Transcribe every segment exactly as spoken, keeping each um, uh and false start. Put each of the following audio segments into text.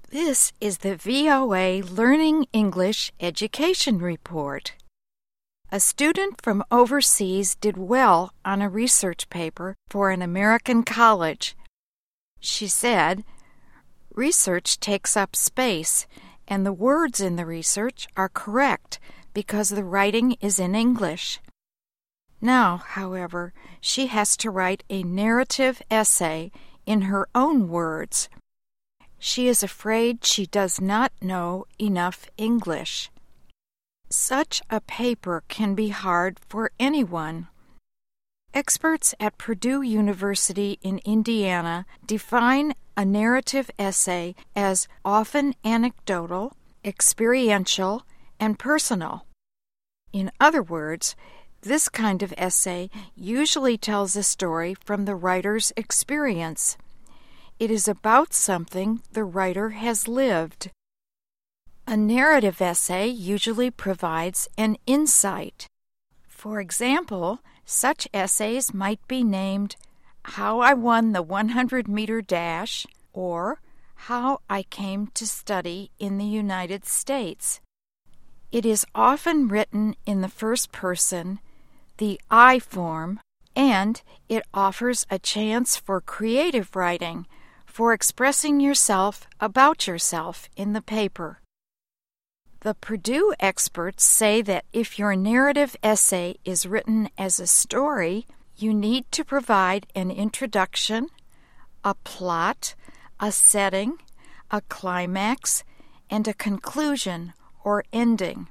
This is the V O A Learning English Education Report. A student from overseas did well on a research paper for an American college. She said, "Research takes up space, and the words in the research are correct because the writing is in English." Now, however, she has to write a narrative essay in her own words. She is afraid she does not know enough English. Such a paper can be hard for anyone. Experts at Purdue University in Indiana define a narrative essay as often anecdotal, experiential, and personal. In other words, this kind of essay usually tells a story from the writer's experience. It is about something the writer has lived. A narrative essay usually provides an insight. For example, such essays might be named How I Won the one hundred meter Dash or How I Came to Study in the United States. It is often written in the first person, the I form, and it offers a chance for creative writing, for expressing yourself about yourself in the paper. The Purdue experts say that if your narrative essay is written as a story, you need to provide an introduction, a plot, a setting, a climax, and a conclusion or ending.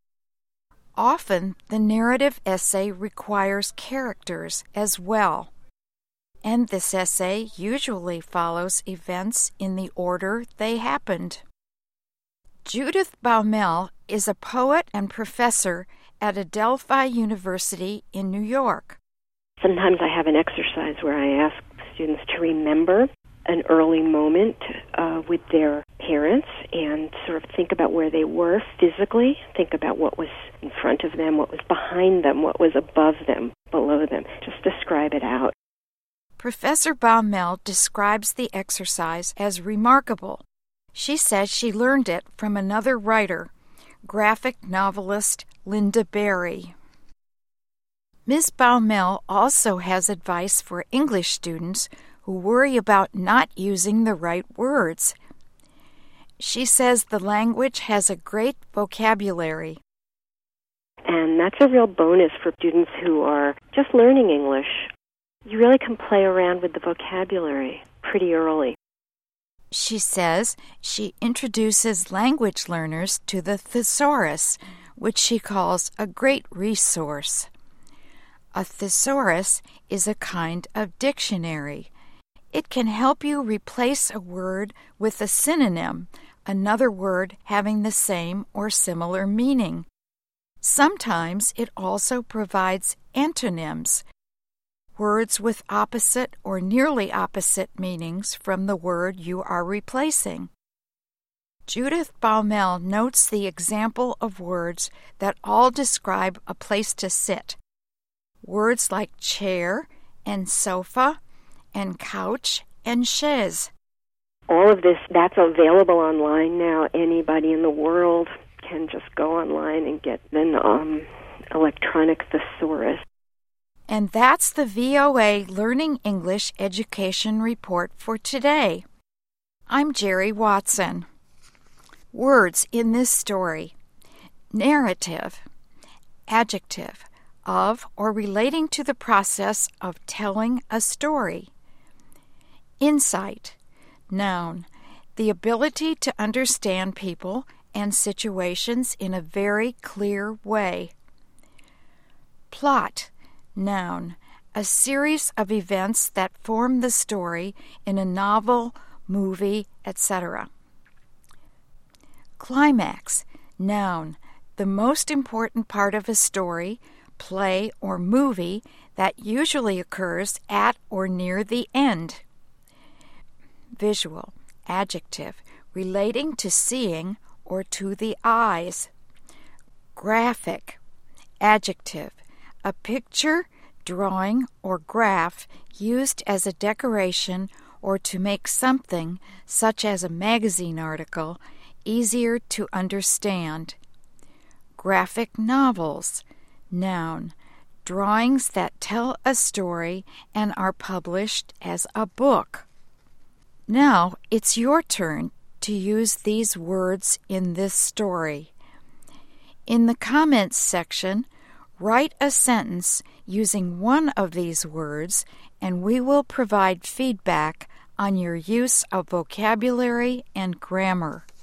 Often, the narrative essay requires characters as well, and this essay usually follows events in the order they happened. Judith Baumel is a poet and professor at Adelphi University in New York. Sometimes I have an exercise where I ask students to remember an early moment uh, with their parents and sort of think about where they were physically, think about what was in front of them, what was behind them, what was above them, below them. Just describe it out. Professor Baumel describes the exercise as remarkable. She says she learned it from another writer, graphic novelist Linda Berry. Miz Baumel also has advice for English students who worry about not using the right words. She says the language has a great vocabulary. And that's a real bonus for students who are just learning English. You really can play around with the vocabulary pretty early. She says she introduces language learners to the thesaurus, which she calls a great resource. A thesaurus is a kind of dictionary. It can help you replace a word with a synonym, another word having the same or similar meaning. Sometimes it also provides antonyms, words with opposite or nearly opposite meanings from the word you are replacing. Judith Baumel notes the example of words that all describe a place to sit. Words like chair and sofa and couch and chaise. All of this, that's available online now. Anybody in the world can just go online and get an um, electronic thesaurus. And that's the V O A Learning English Education Report for today. I'm Jerry Watson. Words in this story. Narrative. Adjective. Of or relating to the process of telling a story. Insight. Noun. The ability to understand people and situations in a very clear way. Plot. Noun. A series of events that form the story in a novel, movie, et cetera. Climax. Noun. The most important part of a story, play, or movie that usually occurs at or near the end. Visual. Adjective. Relating to seeing or to the eyes. Graphic. Adjective. A picture, drawing, or graph used as a decoration or to make something, such as a magazine article, easier to understand. Graphic novels. Noun. Drawings that tell a story and are published as a book. Now it's your turn to use these words in this story. In the comments section, write a sentence using one of these words, and we will provide feedback on your use of vocabulary and grammar.